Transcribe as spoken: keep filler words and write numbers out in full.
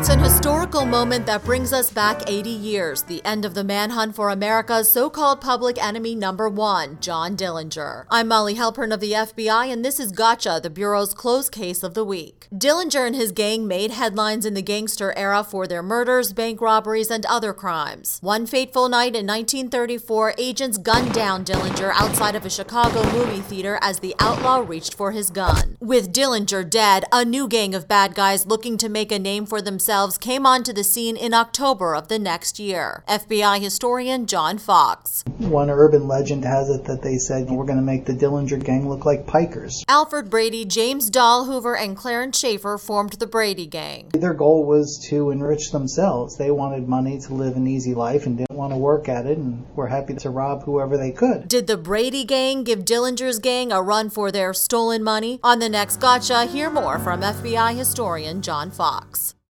It's an historical moment that brings us back eighty years, the end of the manhunt for America's so-called public enemy number one, John Dillinger. I'm Molly Halpern of the F B I, and this is Gotcha, the Bureau's closed case of the week. Dillinger and his gang made headlines in the gangster era for their murders, bank robberies, and other crimes. One fateful night in nineteen thirty-four, agents gunned down Dillinger outside of a Chicago movie theater as the outlaw reached for his gun. With Dillinger dead, a new gang of bad guys looking to make a name for themselves came onto the scene in October of the next year. F B I historian John Fox. One urban legend has it that they said, we're going to make the Dillinger gang look like pikers. Alfred Brady, James Dahlhoover, and Clarence Schaefer formed the Brady Gang. Their goal was to enrich themselves. They wanted money to live an easy life and didn't want to work at it, and were happy to rob whoever they could. Did the Brady Gang give Dillinger's gang a run for their stolen money? On the next Gotcha, hear more from F B I historian John Fox.